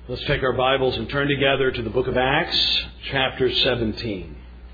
Let's take our Bibles and turn together to the book of Acts, chapter 17.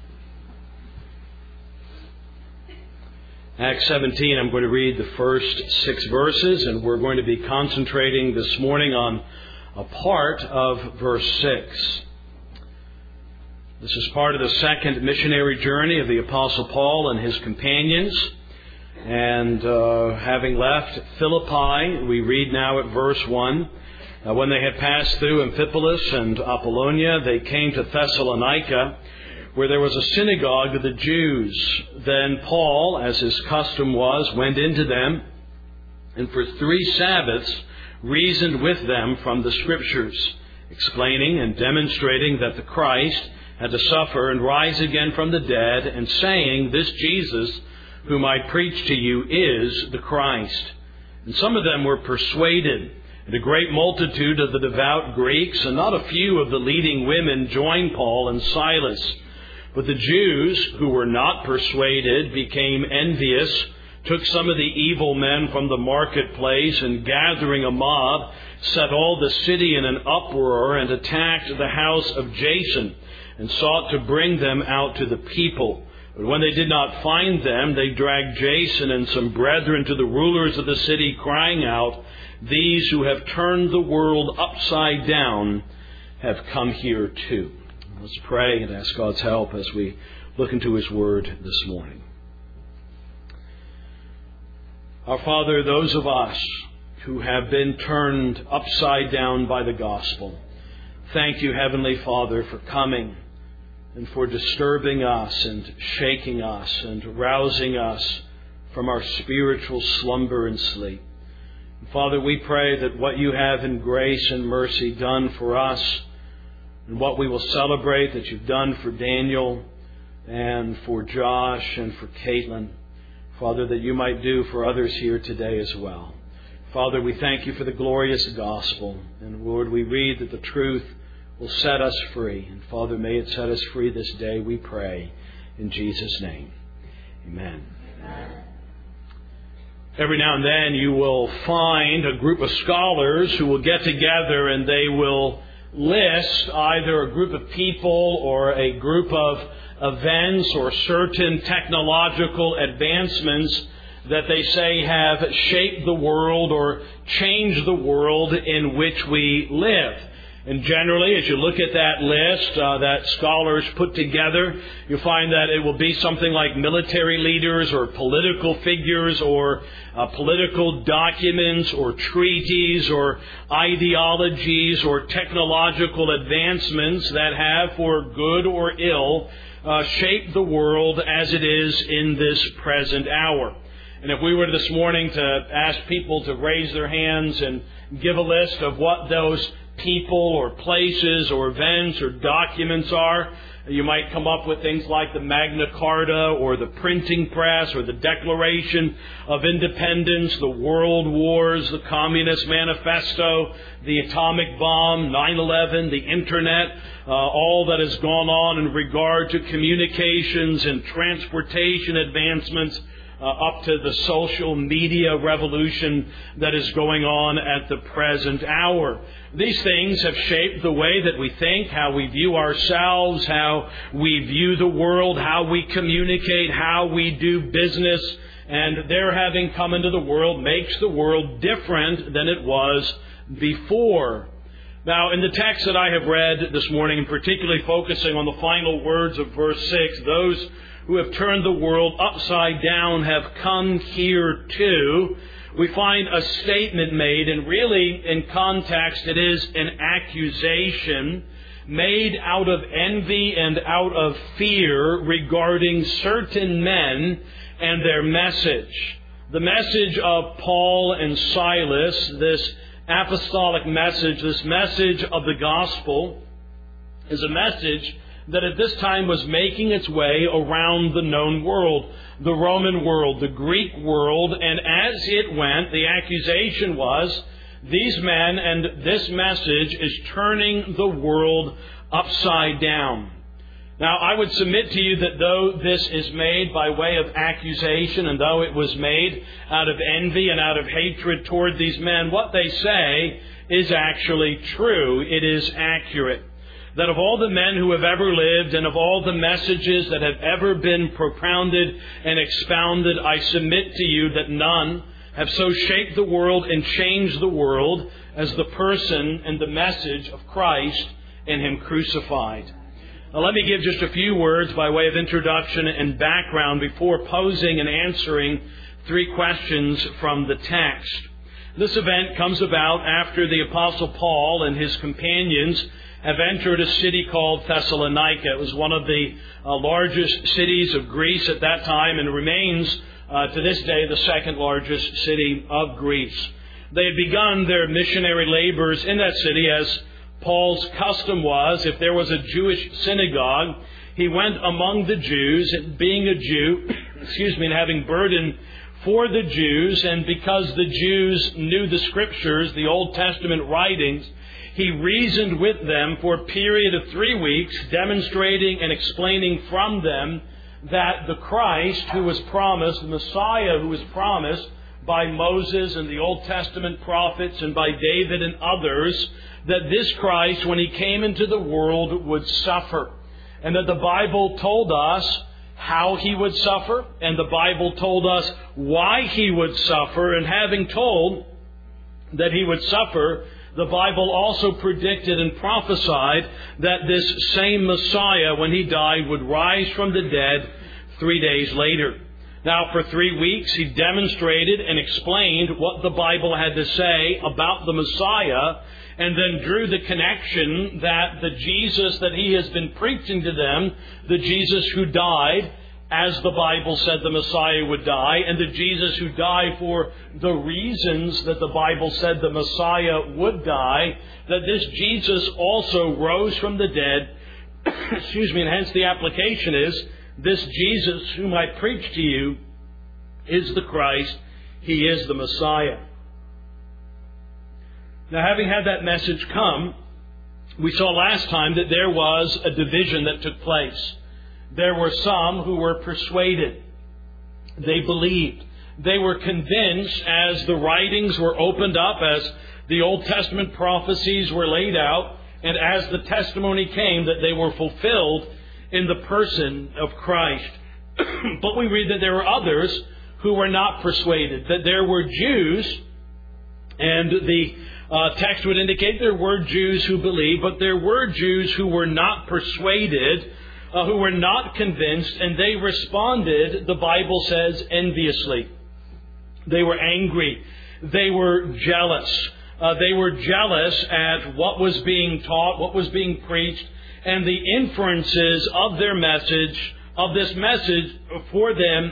Acts 17, I'm going to read the first 6 verses, and we're going to be concentrating this morning on a part of verse 6. This is part of the second missionary journey of the Apostle Paul and his companions. And having left Philippi, we read now at verse 1, when they had passed through Amphipolis and Apollonia, they came to Thessalonica, where there was a synagogue of the Jews. Then Paul, as his custom was, went into them, and for 3 Sabbaths reasoned with them from the Scriptures, explaining and demonstrating that the Christ had to suffer and rise again from the dead, and saying, "This Jesus, whom I preach to you, is the Christ." And some of them were persuaded, and a great multitude of the devout Greeks, and not a few of the leading women, joined Paul and Silas. But the Jews, who were not persuaded, became envious, took some of the evil men from the marketplace, and gathering a mob, set all the city in an uproar, and attacked the house of Jason, and sought to bring them out to the people. But when they did not find them, they dragged Jason and some brethren to the rulers of the city, crying out, "These who have turned the world upside down have come here too." Let's pray and ask God's help as we look into His Word this morning. Our Father, those of us who have been turned upside down by the gospel, thank you, Heavenly Father, for coming and for disturbing us and shaking us and rousing us from our spiritual slumber and sleep. Father, we pray that what you have in grace and mercy done for us, and what we will celebrate that you've done for Daniel and for Josh and for Caitlin, Father, that you might do for others here today as well. Father, we thank you for the glorious gospel. And Lord, we read that the truth will set us free. And Father, may it set us free this day, we pray. In Jesus' name, amen. Amen. Every now and then you will find a group of scholars who will get together and they will list either a group of people or a group of events or certain technological advancements that they say have shaped the world or changed the world in which we live. And generally, as you look at that list that scholars put together, you'll find that it will be something like military leaders or political figures or political documents or treaties or ideologies or technological advancements that have, for good or ill, shaped the world as it is in this present hour. And if we were this morning to ask people to raise their hands and give a list of what those people or places or events or documents are, you might come up with things like the Magna Carta or the printing press or the Declaration of Independence, the World Wars, the Communist Manifesto, the atomic bomb, 9/11, the Internet, all that has gone on in regard to communications and transportation advancements, up to the social media revolution that is going on at the present hour. These things have shaped the way that we think, how we view ourselves, how we view the world, how we communicate, how we do business. And their having come into the world makes the world different than it was before. Now, in the text that I have read this morning, and particularly focusing on the final words of verse 6, those who have turned the world upside down have come here too, we find a statement made, and really in context it is an accusation made out of envy and out of fear regarding certain men and their message. The message of Paul and Silas, this apostolic message, this message of the gospel, is a message that at this time was making its way around the known world, the Roman world, the Greek world, and as it went, the accusation was, these men and this message is turning the world upside down. Now, I would submit to you that though this is made by way of accusation, and though it was made out of envy and out of hatred toward these men, what they say is actually true. It is accurate. That of all the men who have ever lived and of all the messages that have ever been propounded and expounded, I submit to you that none have so shaped the world and changed the world as the person and the message of Christ and Him crucified. Now, let me give just a few words by way of introduction and background before posing and answering 3 questions from the text. This event comes about after the Apostle Paul and his companions have entered a city called Thessalonica. It was one of the largest cities of Greece at that time and remains to this day the second largest city of Greece. They had begun their missionary labors in that city, as Paul's custom was. If there was a Jewish synagogue, he went among the Jews, and being a Jew, and having burden for the Jews, and because the Jews knew the Scriptures, the Old Testament writings, he reasoned with them for a period of 3 weeks, demonstrating and explaining from them that the Christ who was promised, the Messiah who was promised by Moses and the Old Testament prophets and by David and others, that this Christ, when He came into the world, would suffer. And that the Bible told us how He would suffer, and the Bible told us why He would suffer. And having told that He would suffer, the Bible also predicted and prophesied that this same Messiah, when He died, would rise from the dead 3 days later. Now, for 3 weeks, He demonstrated and explained what the Bible had to say about the Messiah, and then drew the connection that the Jesus that He has been preaching to them, the Jesus who died, as the Bible said the Messiah would die, and the Jesus who died for the reasons that the Bible said the Messiah would die, that this Jesus also rose from the dead, and hence the application is, this Jesus whom I preach to you is the Christ. He is the Messiah. Now, having had that message come, we saw last time that there was a division that took place. There were some who were persuaded. They believed. They were convinced as the writings were opened up, as the Old Testament prophecies were laid out, and as the testimony came that they were fulfilled in the person of Christ. But we read that there were others who were not persuaded, that there were Jews, and the text would indicate there were Jews who believed, but there were Jews who were not persuaded, who were not convinced, and they responded, the Bible says, enviously. They were angry. They were jealous. They were jealous at what was being taught, what was being preached, and the inferences of their message, of this message for them,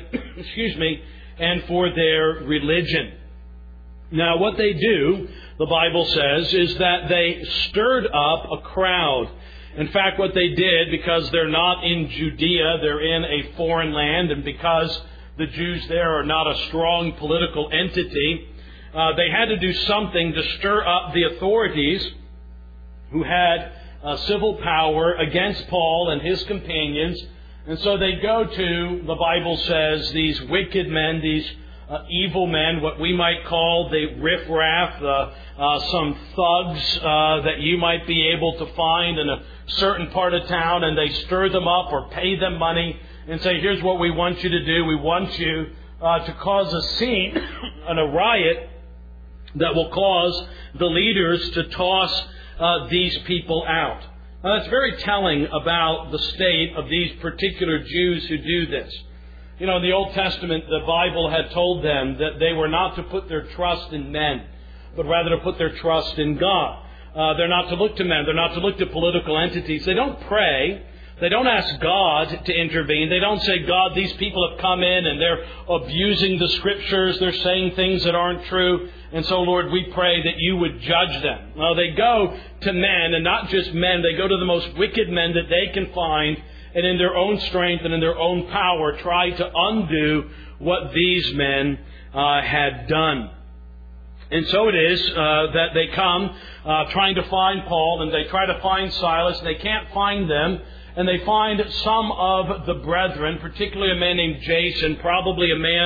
and for their religion. Now, what they do, the Bible says, is that they stirred up a crowd. In fact, what they did, because they're not in Judea, they're in a foreign land, and because the Jews there are not a strong political entity, they had to do something to stir up the authorities who had civil power against Paul and his companions. And so they go to, the Bible says, these wicked men, these evil men, what we might call the riffraff, some thugs that you might be able to find in a certain part of town, and they stir them up or pay them money and say, here's what we want you to do. We want you to cause a scene and a riot that will cause the leaders to toss these people out. Now, that's very telling about the state of these particular Jews who do this. You know, in the Old Testament, the Bible had told them that they were not to put their trust in men, but rather to put their trust in God. They're not to look to men. They're not to look to political entities. They don't pray. They don't ask God to intervene. They don't say, God, these people have come in and they're abusing the Scriptures. They're saying things that aren't true. And so, Lord, we pray that you would judge them. Well, they go to men, and not just men. They go to the most wicked men that they can find, and in their own strength and in their own power try to undo what these men had done. And so it is that they come trying to find Paul, and they try to find Silas, and they can't find them. And they find some of the brethren, particularly a man named Jason, probably a man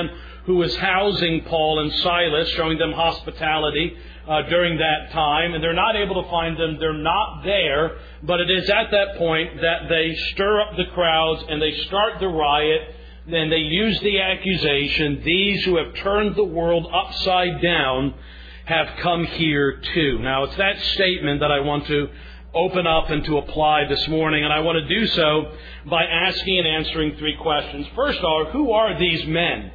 who was housing Paul and Silas, showing them hospitality during that time. And they're not able to find them. They're not there. But it is at that point that they stir up the crowds and they start the riot. Then they use the accusation, these who have turned the world upside down have come here too. Now, it's that statement that I want to open up and to apply this morning, and I want to do so by asking and answering three questions. First are, who are these men?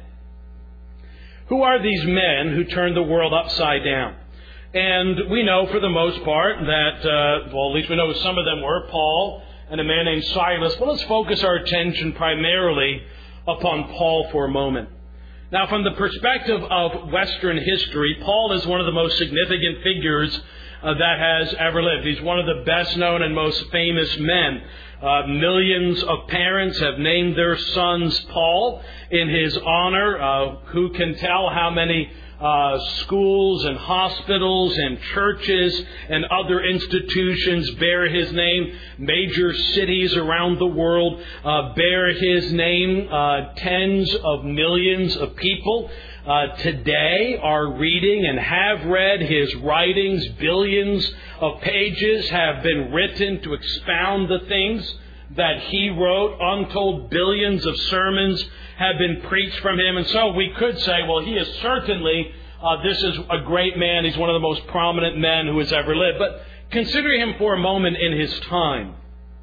Who are these men who turned the world upside down? And we know for the most part that, at least we know who some of them were, Paul and a man named Silas. But let's focus our attention primarily upon Paul for a moment. Now, from the perspective of Western history, Paul is one of the most significant figures that has ever lived. He's one of the best known and most famous men. Millions of parents have named their sons Paul in his honor. Who can tell how many schools and hospitals and churches and other institutions bear his name. Major cities around the world bear his name. Tens of millions of people today are reading and have read his writings. Billions of pages have been written to expound the things that he wrote. Untold billions of sermons have been preached from him. And so we could say, well, he is certainly, this is a great man. He's one of the most prominent men who has ever lived. But consider him for a moment in his time.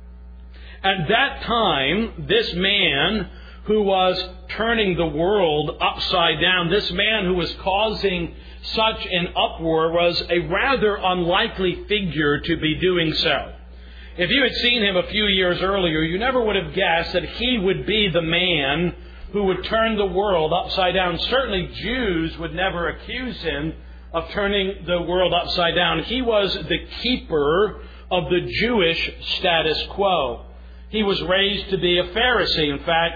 At that time, this man who was turning the world upside down, this man who was causing such an uproar, was a rather unlikely figure to be doing so. If you had seen him a few years earlier, you never would have guessed that he would be the man who would turn the world upside down. Certainly Jews would never accuse him of turning the world upside down. He was the keeper of the Jewish status quo. He was raised to be a Pharisee. In fact,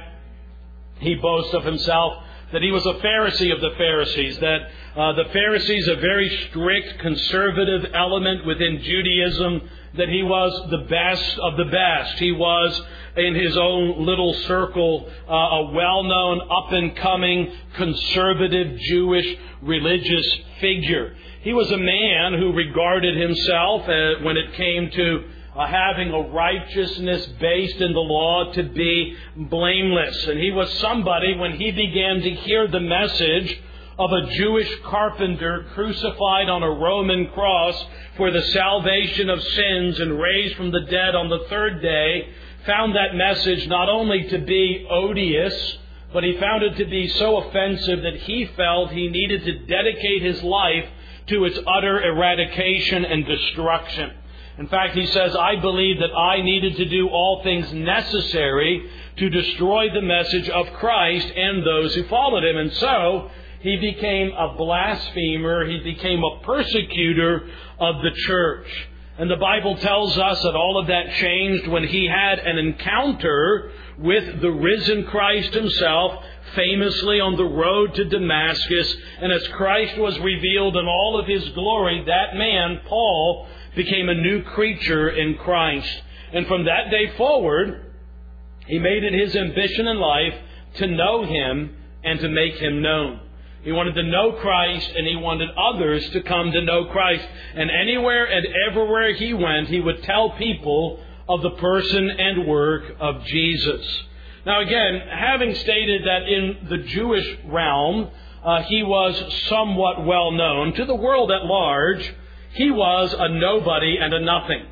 he boasts of himself that he was a Pharisee of the Pharisees, that the Pharisees, a very strict conservative element within Judaism, that he was the best of the best. He was, in his own little circle, a well-known, up-and-coming, conservative Jewish religious figure. He was a man who regarded himself, when it came to having a righteousness based in the law, to be blameless. And he was somebody, when he began to hear the message of a Jewish carpenter crucified on a Roman cross for the salvation of sins and raised from the dead on the third day, found that message not only to be odious, but he found it to be so offensive that he felt he needed to dedicate his life to its utter eradication and destruction. In fact, he says, I believe that I needed to do all things necessary to destroy the message of Christ and those who followed him. And so he became a blasphemer. He became a persecutor of the church. And the Bible tells us that all of that changed when he had an encounter with the risen Christ himself, famously on the road to Damascus. And as Christ was revealed in all of his glory, that man, Paul, became a new creature in Christ. And from that day forward, he made it his ambition in life to know him and to make him known. He wanted to know Christ, and he wanted others to come to know Christ. And anywhere and everywhere he went, he would tell people of the person and work of Jesus. Now again, having stated that in the Jewish realm, he was somewhat well known, to the world at large, he was a nobody and a nothing.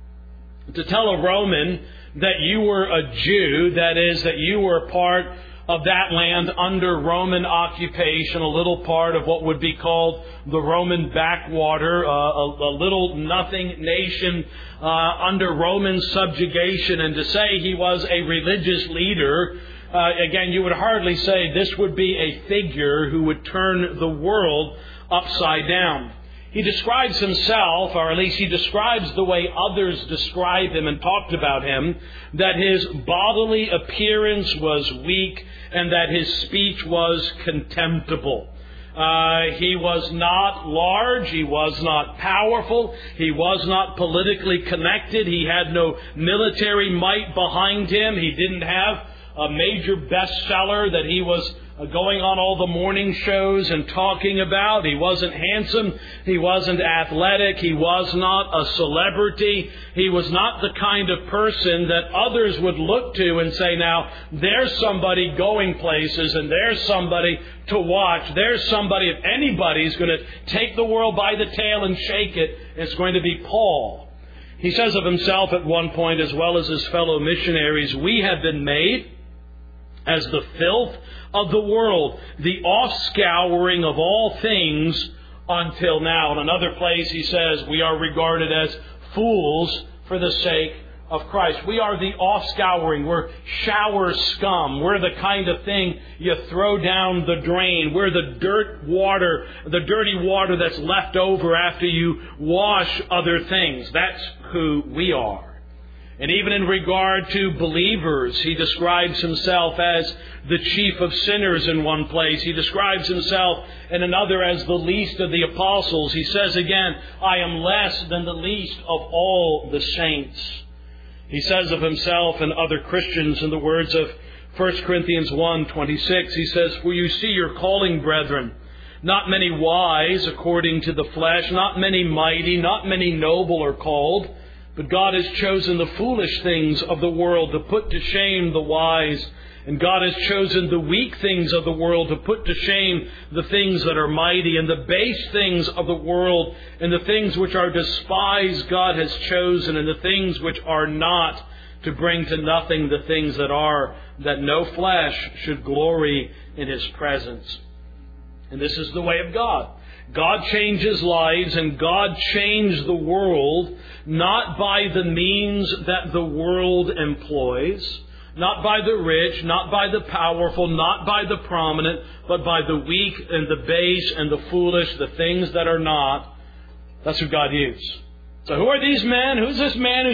To tell a Roman that you were a Jew, that is, that you were part of that land under Roman occupation, a little part of what would be called the Roman backwater, a little nothing nation under Roman subjugation, and to say he was a religious leader, again, you would hardly say this would be a figure who would turn the world upside down. He describes himself, or at least he describes the way others describe him and talked about him, that his bodily appearance was weak and that his speech was contemptible. He was not large, he was not powerful, he was not politically connected, he had no military might behind him, he didn't have a major bestseller that he was going on all the morning shows and talking about. He wasn't handsome. He wasn't athletic. He was not a celebrity. He was not the kind of person that others would look to and say, now, there's somebody going places and there's somebody to watch. There's somebody, if anybody's going to take the world by the tail and shake it, it's going to be Paul. He says of himself at one point, as well as his fellow missionaries, we have been made as the filth of the world, the offscouring of all things until now. In another place he says we are regarded as fools for the sake of Christ. We are the offscouring. We're shower scum. We're the kind of thing you throw down the drain. We're the dirty water that's left over after you wash other things. That's who we are. And even in regard to believers, he describes himself as the chief of sinners in one place. He describes himself in another as the least of the apostles. He says again, I am less than the least of all the saints. He says of himself and other Christians in the words of 1 Corinthians 1:26, he says, for you see your calling, brethren, not many wise according to the flesh, not many mighty, not many noble are called, but God has chosen the foolish things of the world to put to shame the wise. And God has chosen the weak things of the world to put to shame the things that are mighty. And the base things of the world and the things which are despised God has chosen. And the things which are not, to bring to nothing the things that are, that no flesh should glory in His presence. And this is the way of God. God changes lives and God changed the world not by the means that the world employs, not by the rich, not by the powerful, not by the prominent, but by the weak and the base and the foolish, the things that are not. That's who God used. So who are these men? Who's this man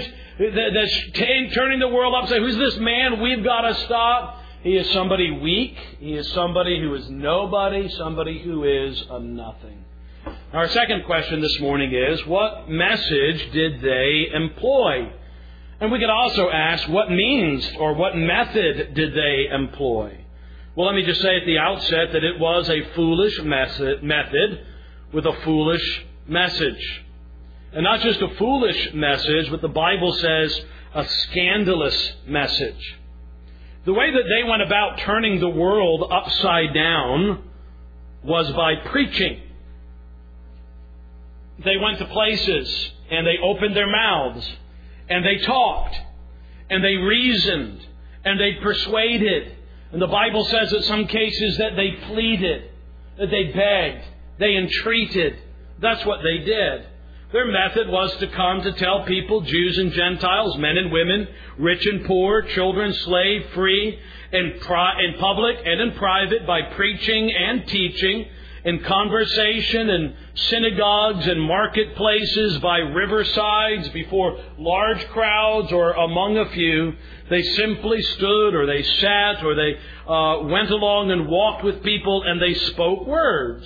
that's turning the world upside? Who's this man we've got to stop? He is somebody weak. He is somebody who is nobody, somebody who is a nothing. Our second question this morning is, what message did they employ? And we could also ask, what means or what method did they employ? Well, let me just say at the outset that it was a foolish method with a foolish message. And not just a foolish message, but the Bible says a scandalous message. The way that they went about turning the world upside down was by preaching. They went to places and they opened their mouths and they talked and they reasoned and they persuaded. And the Bible says in some cases that they pleaded, that they begged, they entreated. That's what they did. Their method was to come to tell people, Jews and Gentiles, men and women, rich and poor, children, slave, free, in public and in private, by preaching and teaching, in conversation in synagogues and marketplaces, by riversides, before large crowds or among a few. They simply stood or they sat or they went along and walked with people and they spoke words.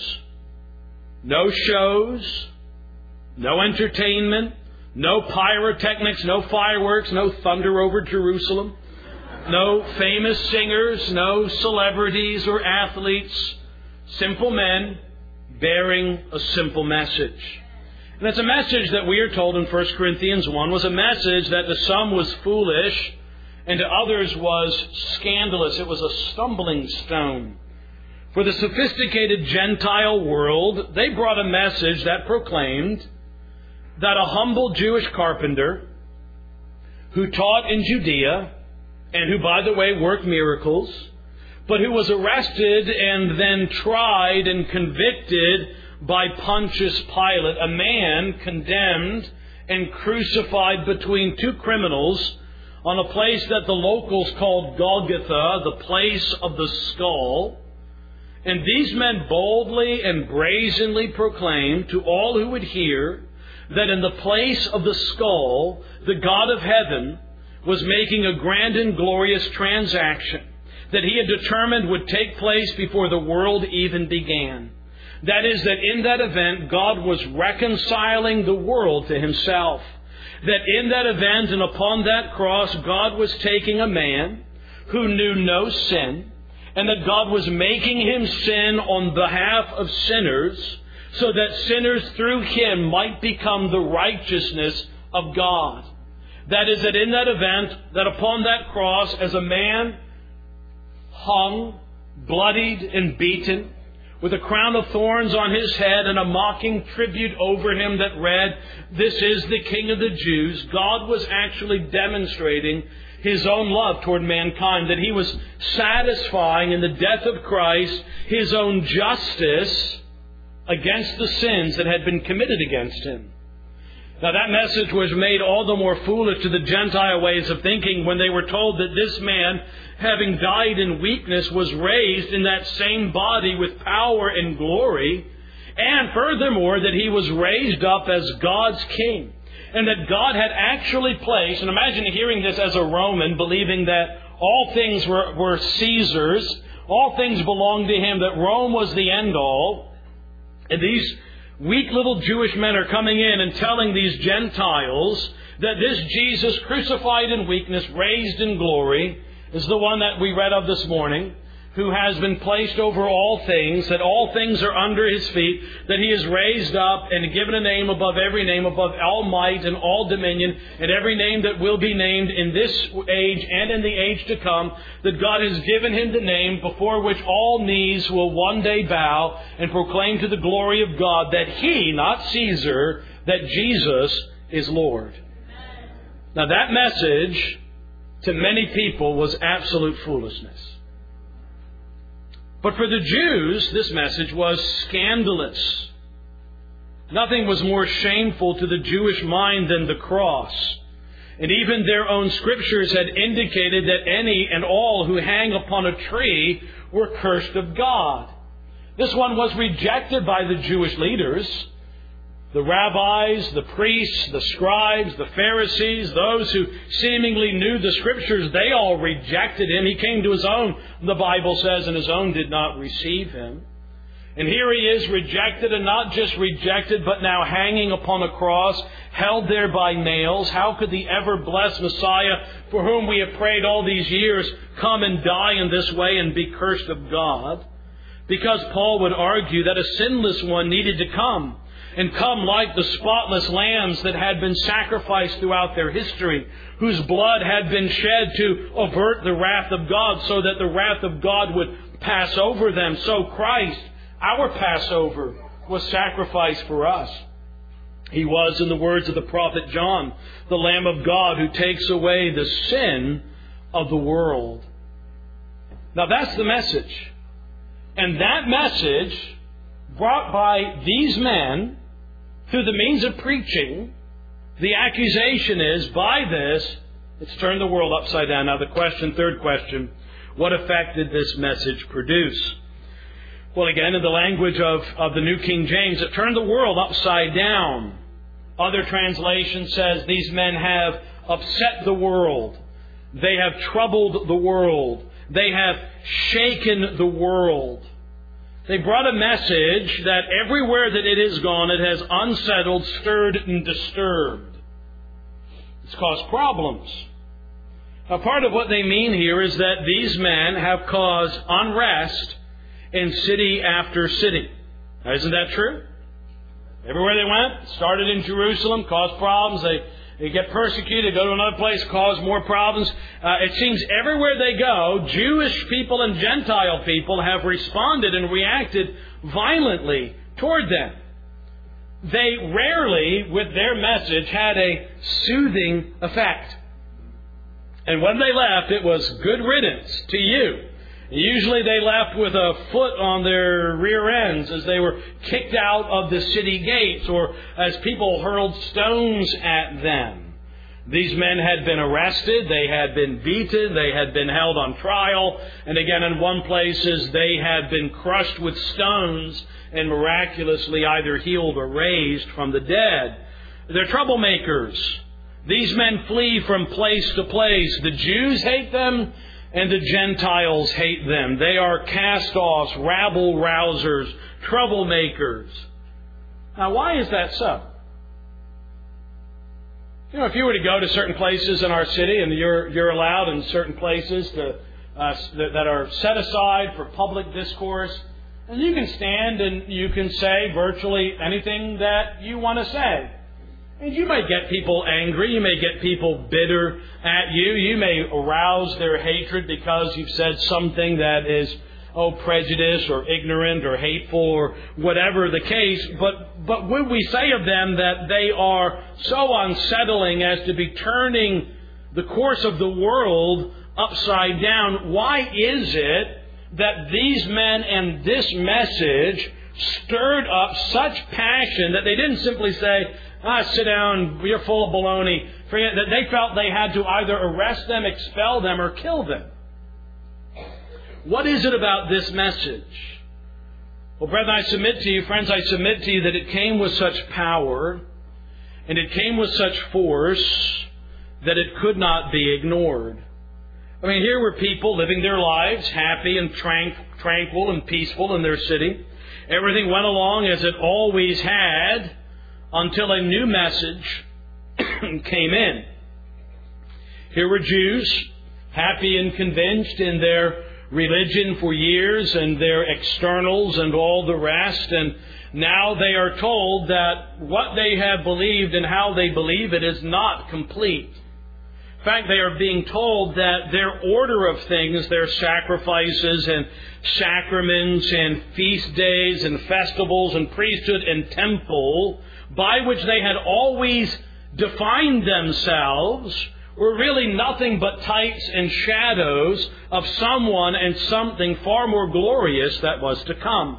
No shows, no entertainment, no pyrotechnics, no fireworks, no thunder over Jerusalem, no famous singers, no celebrities or athletes. Simple men bearing a simple message. And it's a message that we are told in 1 Corinthians 1 was a message that to some was foolish and to others was scandalous. It was a stumbling stone. For the sophisticated Gentile world, they brought a message that proclaimed that a humble Jewish carpenter who taught in Judea and who, by the way, worked miracles, but who was arrested and then tried and convicted by Pontius Pilate, a man condemned and crucified between two criminals on a place that the locals called Golgotha, the place of the skull. And these men boldly and brazenly proclaimed to all who would hear that in the place of the skull, the God of heaven was making a grand and glorious transaction that He had determined would take place before the world even began. That is, that in that event, God was reconciling the world to Himself. That in that event and upon that cross, God was taking a man who knew no sin and that God was making Him sin on behalf of sinners, so that sinners through Him might become the righteousness of God. That is, that in that event, that upon that cross, as a man hung, bloodied and beaten, with a crown of thorns on His head and a mocking tribute over Him that read, "This is the King of the Jews," God was actually demonstrating His own love toward mankind, that He was satisfying in the death of Christ His own justice against the sins that had been committed against Him. Now that message was made all the more foolish to the Gentile ways of thinking when they were told that this man, having died in weakness, was raised in that same body with power and glory, and furthermore that He was raised up as God's King, and that God had actually placed, and imagine hearing this as a Roman, believing that all things were Caesar's, all things belonged to Him, that Rome was the end all, and these weak little Jewish men are coming in and telling these Gentiles that this Jesus, crucified in weakness, raised in glory, is the one that we read of this morning, who has been placed over all things, that all things are under His feet, that He is raised up and given a name above every name, above all might and all dominion, and every name that will be named in this age and in the age to come, that God has given Him the name before which all knees will one day bow and proclaim to the glory of God that He, not Caesar, that Jesus is Lord. Now that message to many people was absolute foolishness. But for the Jews, this message was scandalous. Nothing was more shameful to the Jewish mind than the cross. And even their own scriptures had indicated that any and all who hang upon a tree were cursed of God. This one was rejected by the Jewish leaders. The rabbis, the priests, the scribes, the Pharisees, those who seemingly knew the Scriptures, they all rejected Him. He came to His own, the Bible says, and His own did not receive Him. And here He is rejected, and not just rejected, but now hanging upon a cross, held there by nails. How could the ever-blessed Messiah, for whom we have prayed all these years, come and die in this way and be cursed of God? Because Paul would argue that a sinless one needed to come, and come like the spotless lambs that had been sacrificed throughout their history, whose blood had been shed to avert the wrath of God, so that the wrath of God would pass over them. So Christ, our Passover, was sacrificed for us. He was, in the words of the prophet John, the Lamb of God who takes away the sin of the world. Now that's the message. And that message, brought by these men through the means of preaching, the accusation is, by this, it's turned the world upside down. Now the question, third question, what effect did this message produce? Well, again, in the language of the New King James, it turned the world upside down. Other translation says these men have upset the world. They have troubled the world. They have shaken the world. They brought a message that everywhere that it has gone, it has unsettled, stirred, and disturbed. It's caused problems. Now, part of what they mean here is that these men have caused unrest in city after city. Now, isn't that true? Everywhere they went, started in Jerusalem, caused problems. They get persecuted, go to another place, cause more problems. It seems everywhere they go, Jewish people and Gentile people have responded and reacted violently toward them. They rarely, with their message, had a soothing effect. And when they left, it was good riddance to you. Usually they left with a foot on their rear ends as they were kicked out of the city gates, or as people hurled stones at them. These men had been arrested, they had been beaten, they had been held on trial, and again in one places they had been crushed with stones and miraculously either healed or raised from the dead. They're troublemakers. These men flee from place to place. The Jews hate them, and the Gentiles hate them. They are cast-offs, rabble-rousers, troublemakers. Now, why is that so? You know, if you were to go to certain places in our city, and you're allowed in certain places that are set aside for public discourse. And you can stand and you can say virtually anything that you want to say. And you may get people angry. You may get people bitter at you. You may arouse their hatred because you've said something that is, prejudice or ignorant or hateful or whatever the case. But would we say of them that they are so unsettling as to be turning the course of the world upside down? Why is it that these men and this message stirred up such passion that they didn't simply say, sit down, you're full of baloney, forget that? They felt they had to either arrest them, expel them, or kill them. What is it about this message? Well, brethren, I submit to you, friends, I submit to you that it came with such power and it came with such force that it could not be ignored. I mean, here were people living their lives happy and tranquil and peaceful in their city. Everything went along as it always had until a new message came in. Here were Jews, happy and convinced in their religion for years and their externals and all the rest, and now they are told that what they have believed and how they believe it is not complete. In fact, they are being told that their order of things, their sacrifices and sacraments and feast days and festivals and priesthood and temple, by which they had always defined themselves, were really nothing but types and shadows of someone and something far more glorious that was to come.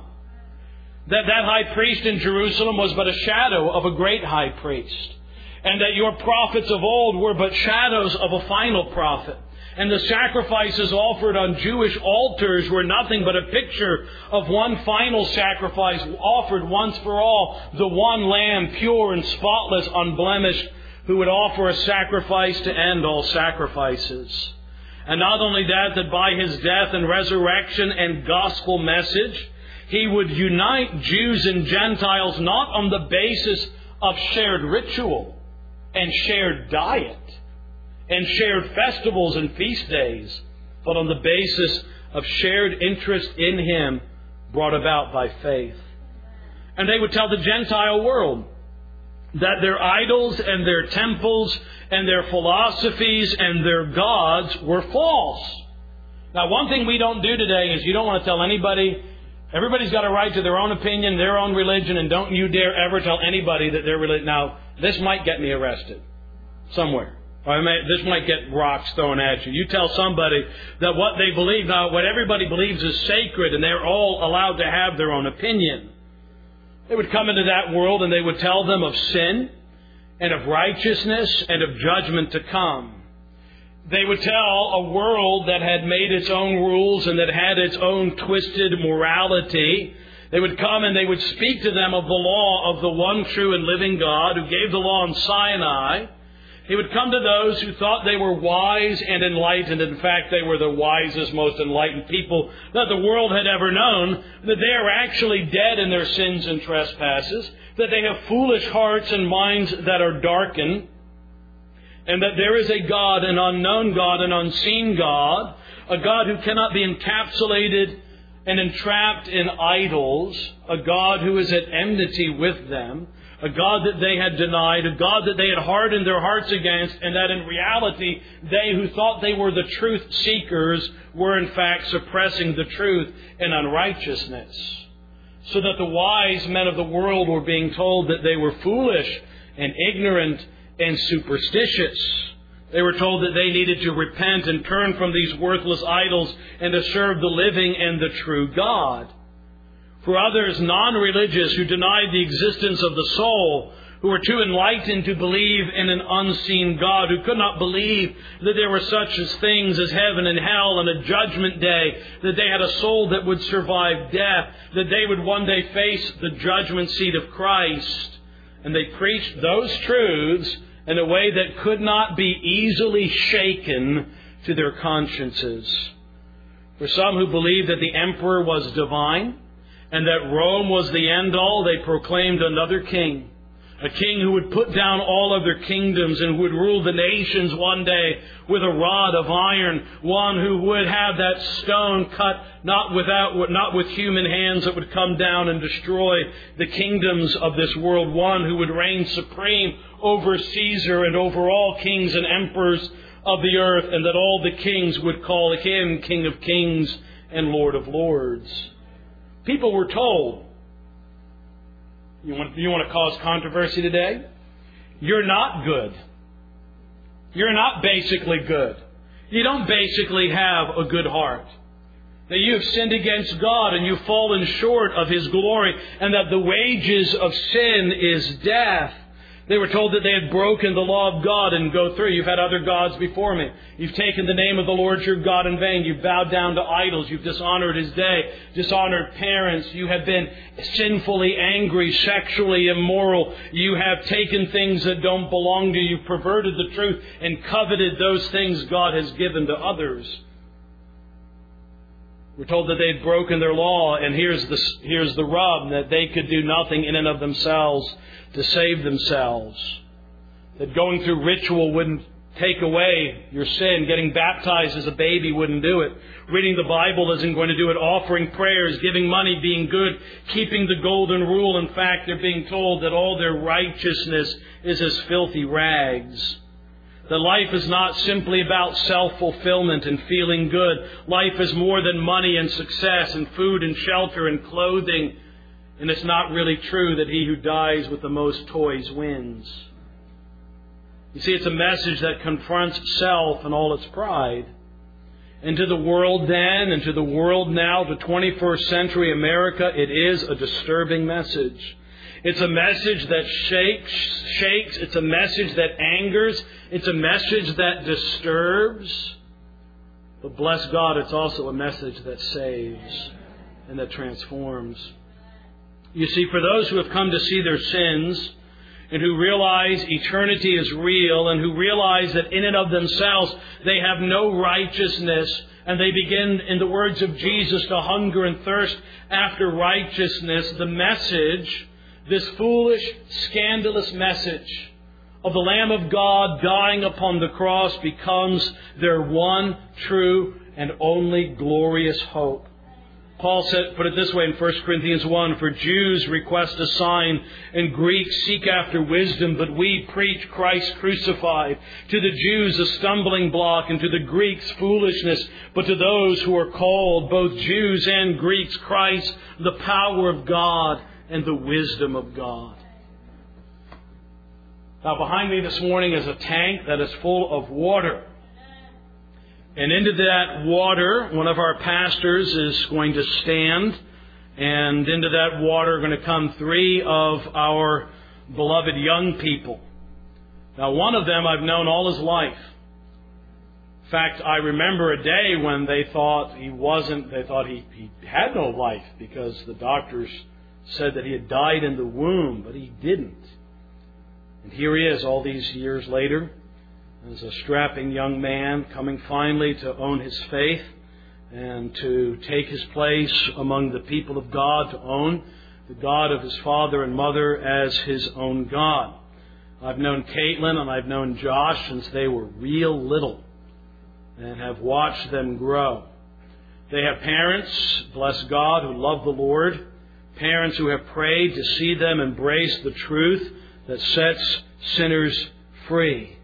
That high priest in Jerusalem was but a shadow of a great high priest. And that your prophets of old were but shadows of a final prophet. And the sacrifices offered on Jewish altars were nothing but a picture of one final sacrifice offered once for all, the one Lamb, pure and spotless, unblemished, who would offer a sacrifice to end all sacrifices. And not only that, that by His death and resurrection and gospel message, He would unite Jews and Gentiles not on the basis of shared ritual and shared diet and shared festivals and feast days, but on the basis of shared interest in Him brought about by faith. And they would tell the Gentile world that their idols and their temples and their philosophies and their gods were false. Now, one thing we don't do today is you don't want to tell anybody. Everybody's got a right to their own opinion, their own religion, and don't you dare ever tell anybody that their religion. Now, this might get me arrested somewhere. Or this might get rocks thrown at you. You tell somebody that what they believe, now what everybody believes is sacred and they're all allowed to have their own opinion. They would come into that world and they would tell them of sin and of righteousness and of judgment to come. They would tell a world that had made its own rules and that had its own twisted morality. They would come and they would speak to them of the law of the one true and living God who gave the law on Sinai. He would come to those who thought they were wise and enlightened. In fact, they were the wisest, most enlightened people that the world had ever known. That they are actually dead in their sins and trespasses. That they have foolish hearts and minds that are darkened. And that there is a God, an unknown God, an unseen God. A God who cannot be encapsulated and entrapped in idols. A God who is at enmity with them. A God that they had denied, a God that they had hardened their hearts against, and that in reality, they who thought they were the truth seekers were in fact suppressing the truth in unrighteousness. So that the wise men of the world were being told that they were foolish and ignorant and superstitious. They were told that they needed to repent and turn from these worthless idols and to serve the living and the true God. For others, non-religious, who denied the existence of the soul, who were too enlightened to believe in an unseen God, who could not believe that there were such things as heaven and hell and a judgment day, that they had a soul that would survive death, that they would one day face the judgment seat of Christ. And they preached those truths in a way that could not be easily shaken to their consciences. For some who believed that the emperor was divine, and that Rome was the end-all, they proclaimed another king. A king who would put down all other kingdoms and would rule the nations one day with a rod of iron. One who would have that stone cut not with human hands that would come down and destroy the kingdoms of this world. One who would reign supreme over Caesar and over all kings and emperors of the earth, and that all the kings would call him King of Kings and Lord of Lords. People were told, you want to cause controversy today? You're not good. You're not basically good. You don't basically have a good heart. That you have sinned against God and you've fallen short of His glory, and that the wages of sin is death. They were told that they had broken the law of God and go through. You've had other gods before me. You've taken the name of the Lord your God in vain. You've bowed down to idols. You've dishonored His day, dishonored parents. You have been sinfully angry, sexually immoral. You have taken things that don't belong to you, perverted the truth, and coveted those things God has given to others. We're told that they'd broken their law, and here's the rub, that they could do nothing in and of themselves to save themselves. That going through ritual wouldn't take away your sin. Getting baptized as a baby wouldn't do it. Reading the Bible isn't going to do it. Offering prayers, giving money, being good, keeping the golden rule. In fact, they're being told that all their righteousness is as filthy rags. That life is not simply about self-fulfillment and feeling good. Life is more than money and success and food and shelter and clothing. And it's not really true that he who dies with the most toys wins. You see, it's a message that confronts self and all its pride. And to the world then, and to the world now, to 21st century America, it is a disturbing message. It's a message that shakes. It's a message that angers. It's a message that disturbs. But bless God, it's also a message that saves and that transforms. You see, for those who have come to see their sins and who realize eternity is real and who realize that in and of themselves they have no righteousness, and they begin, in the words of Jesus, to hunger and thirst after righteousness, the message, this foolish, scandalous message of the Lamb of God dying upon the cross, becomes their one true and only glorious hope. Paul put it this way in 1 Corinthians 1, "For Jews request a sign, and Greeks seek after wisdom, but we preach Christ crucified. To the Jews a stumbling block, and to the Greeks foolishness, but to those who are called, both Jews and Greeks, Christ, the power of God and the wisdom of God." Now behind me this morning is a tank that is full of water. And into that water, one of our pastors is going to stand. And into that water are going to come 3 of our beloved young people. Now one of them I've known all his life. In fact, I remember a day when they thought he had no life because the doctors said that he had died in the womb, but he didn't. And here he is all these years later, as a strapping young man, coming finally to own his faith and to take his place among the people of God, to own the God of his father and mother as his own God. I've known Caitlin and I've known Josh since they were real little and have watched them grow. They have parents, bless God, who love the Lord, parents who have prayed to see them embrace the truth that sets sinners free.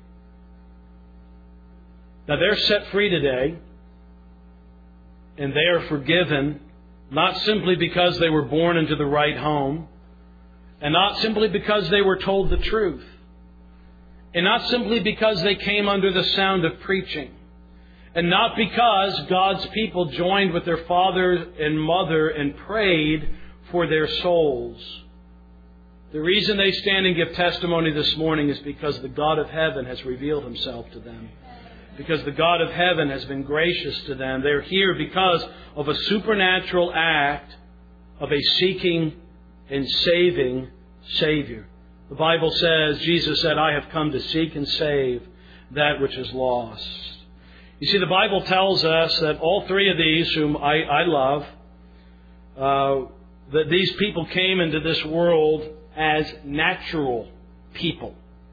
Now they're set free today, and they are forgiven, not simply because they were born into the right home, and not simply because they were told the truth, and not simply because they came under the sound of preaching, and not because God's people joined with their father and mother and prayed for their souls. The reason they stand and give testimony this morning is because the God of heaven has revealed Himself to them. Because the God of heaven has been gracious to them. They're here because of a supernatural act of a seeking and saving Savior. The Bible says, Jesus said, "I have come to seek and save that which is lost." You see, the Bible tells us that all 3 of these, whom I love, that these people came into this world as natural people.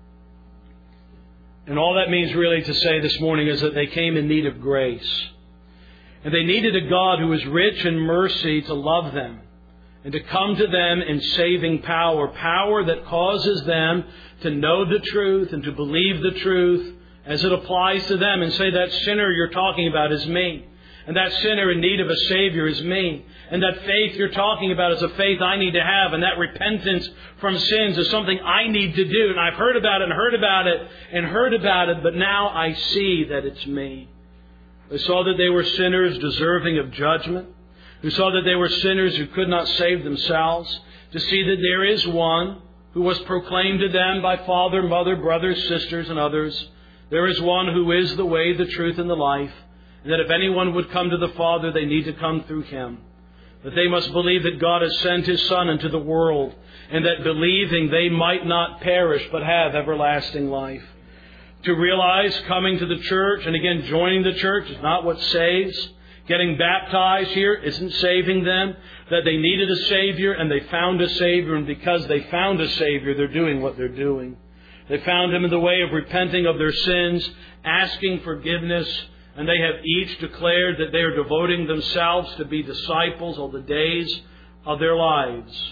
And all that means really to say this morning is that they came in need of grace. And they needed a God who was rich in mercy to love them and to come to them in saving power, power that causes them to know the truth and to believe the truth as it applies to them and say, that sinner you're talking about is me. And that sinner in need of a Savior is me. And that faith you're talking about is a faith I need to have. And that repentance from sins is something I need to do. And I've heard about it and heard about it and heard about it, but now I see that it's me. They saw that they were sinners deserving of judgment. Who saw that they were sinners who could not save themselves. To see that there is one who was proclaimed to them by father, mother, brothers, sisters, and others. There is one who is the way, the truth, and the life. And that if anyone would come to the Father, they need to come through Him. That they must believe that God has sent His Son into the world. And that believing they might not perish but have everlasting life. To realize coming to the church and again joining the church is not what saves. Getting baptized here isn't saving them. That they needed a Savior and they found a Savior. And because they found a Savior, they're doing what they're doing. They found Him in the way of repenting of their sins, asking forgiveness, and they have each declared that they are devoting themselves to be disciples all the days of their lives.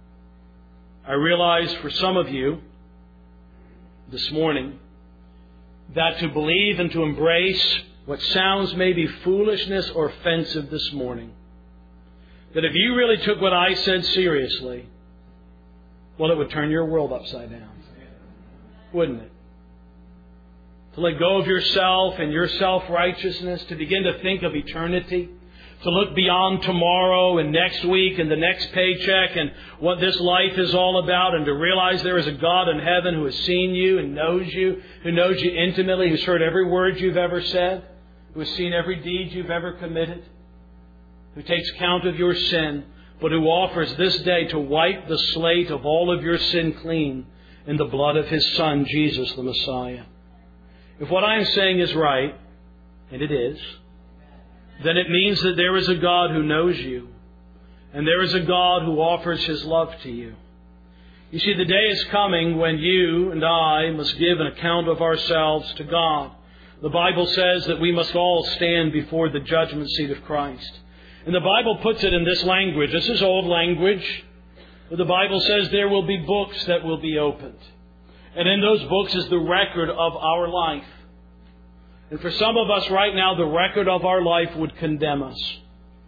I realize for some of you this morning that to believe and to embrace what sounds maybe foolishness or offensive this morning, that if you really took what I said seriously, well, it would turn your world upside down. Wouldn't it? To let go of yourself and your self-righteousness, to begin to think of eternity, to look beyond tomorrow and next week and the next paycheck and what this life is all about, and to realize there is a God in heaven who has seen you and knows you, who knows you intimately, who's heard every word you've ever said, who has seen every deed you've ever committed, who takes count of your sin, but who offers this day to wipe the slate of all of your sin clean in the blood of His Son, Jesus the Messiah. If what I am saying is right, and it is, then it means that there is a God who knows you, and there is a God who offers His love to you. You see, the day is coming when you and I must give an account of ourselves to God. The Bible says that we must all stand before the judgment seat of Christ. And the Bible puts it in this language. This is old language. But the Bible says there will be books that will be opened. And in those books is the record of our life. And for some of us right now, the record of our life would condemn us.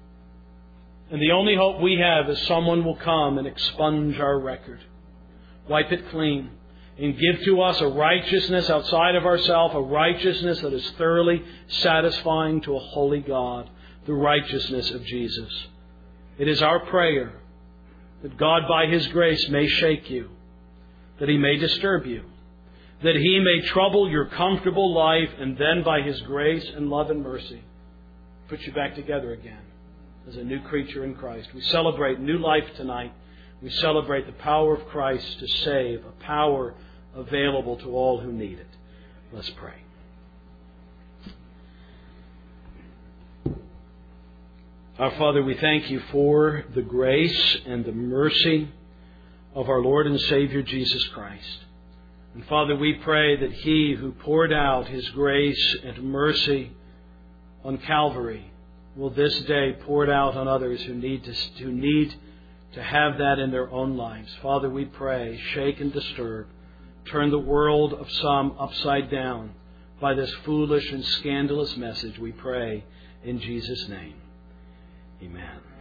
And the only hope we have is someone will come and expunge our record, wipe it clean, and give to us a righteousness outside of ourselves, a righteousness that is thoroughly satisfying to a holy God, the righteousness of Jesus. It is our prayer that God by His grace may shake you, that He may disturb you, that He may trouble your comfortable life, and then by His grace and love and mercy put you back together again as a new creature in Christ. We celebrate new life tonight. We celebrate the power of Christ to save, a power available to all who need it. Let's pray. Our Father, we thank You for the grace and the mercy of our Lord and Savior Jesus Christ. And Father, we pray that He who poured out His grace and mercy on Calvary will this day pour it out on others who need to have that in their own lives. Father, we pray, shake and disturb, turn the world of some upside down by this foolish and scandalous message, we pray in Jesus' name. Amen.